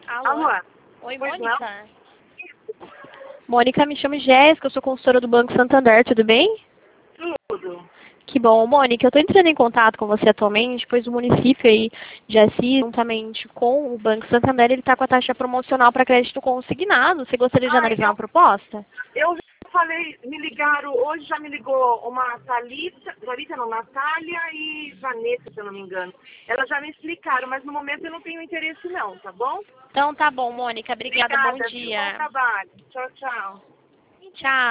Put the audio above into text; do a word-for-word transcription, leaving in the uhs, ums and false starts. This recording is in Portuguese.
Alô? Alô? Oi, Pois Mônica. Mônica, me chamo Jéssica, eu sou consultora do Banco Santander, tudo bem? Tudo. Que bom. Mônica, eu estou entrando em contato com você atualmente, pois o município aí de Assis, juntamente com o Banco Santander, ele está com a taxa promocional para crédito consignado. Você gostaria de Ah, analisar eu, uma proposta? eu já falei, me ligaram, hoje já me ligou uma Thalita, Thalita não, Natália e Vanessa, se eu não me engano. Elas já me explicaram, mas no momento eu não tenho interesse não, tá bom? Então tá bom, Mônica. Obrigada, bom Obrigada, viu? Bom dia. trabalho. Tchau, tchau. Tchau.